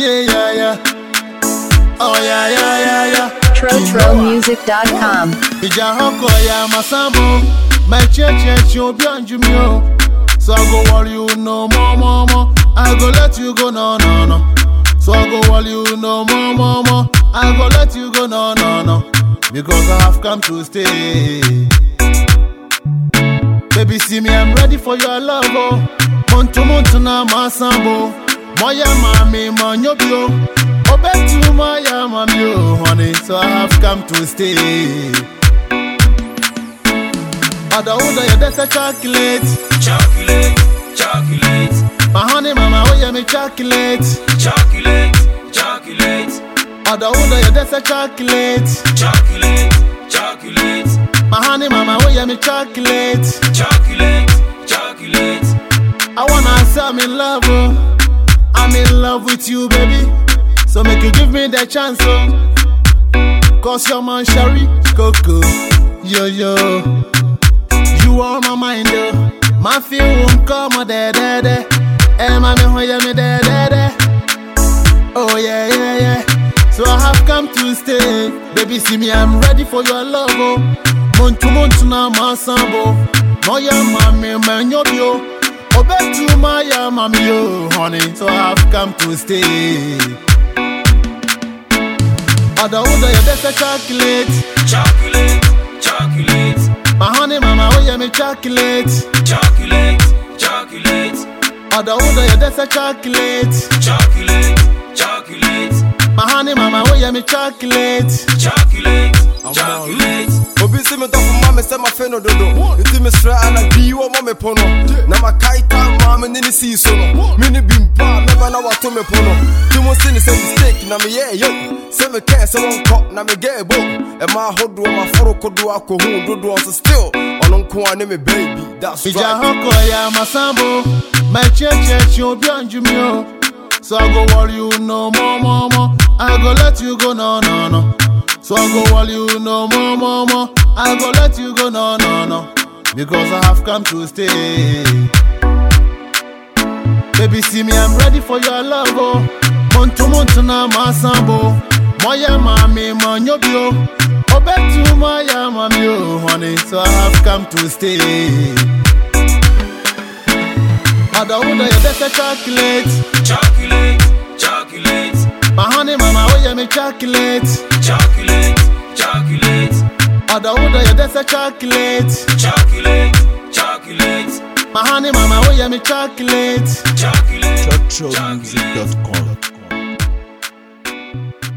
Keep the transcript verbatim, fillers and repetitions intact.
yeah, yeah, yeah. Oh, yeah, yeah, yeah, yeah. Trotro Music dot com. Ija hoko ya masambo. My church, you'll be on Jimmy. So I go all you no more, more, more. I go let you go, no, no, no. So I go all you no more, more, more. I go let you go, no, no, no. Because I have come to stay. Baby, see me, I'm ready for your love, oh. Monto, monto na masambo. Moya mami, manyobio. Obetu moya mami, oh, honey. So I have come to stay. Ada uda ya desa chocolate. Chocolate, chocolate. My honey mama, oh yeah, me chocolate. Chocolate, chocolate. Ada uda ya desa chocolate. Chocolate, chocolate. My honey mama, oh yeah, me chocolate. Chocolate, chocolate. I wanna say I'm in love, oh. I'm in love with you, baby. So make you give me that chance, oh. Cause you're my Shari Coco. Yo, yo. You are my mind, oh. My feel won't come, oh, da, da, da. Eh, mommy, oh, yeah, me, da, da, da. Oh, yeah, yeah, yeah. So I have come to stay. Baby, see me, I'm ready for your love, oh. Montu, montu, na, masambo. Moya, mami, man, yo, yo. Obetu, maya, mami, yo, honey. So I have come to stay. Ada, uda, ya, that's a chocolate. Chocolate, chocolate. My honey mama, oh yeah, me chocolate. Chocolate, chocolate. Ada uda ya desa chocolate. Chocolate, chocolate. My honey mama, oh yeah, me chocolate. Chocolate, chocolate. Obi se me tofu mama se ma fe no dodo. Nti me sra ana bi wo mo me pono. Na makaita mama ni ni si so no. Me ni bimpa me ba na wato me pono. Ti mo se ni se mistake na me ye yo. Se me can se won ko na me get bo. E ma hodo ma foro kodo akohu dodo so still. Ono nko ane me baby. That's right. Ija hoko ya masambo. My church you'll be on Jimmy. So I go all you no more, more, more. I go let you go, no, no, no. So I go all you no more, more, more. I go let you go, no, no, no. Because I have come to stay. Baby, see me, I'm ready for your love, oh. Monto, monto na masambo. Moya mami, manyobio. Obetu moya mami, oh, honey. So I have come to stay. Ada uda ya desa chocolate. Chocolate, chocolate. My honey mama, oh yeah, me chocolate. Chocolate, chocolate. Ada uda ya desa chocolate. Chocolate, chocolate. My honey mama, oh yeah, me chocolate. Chocolate, Trotro Music dot com.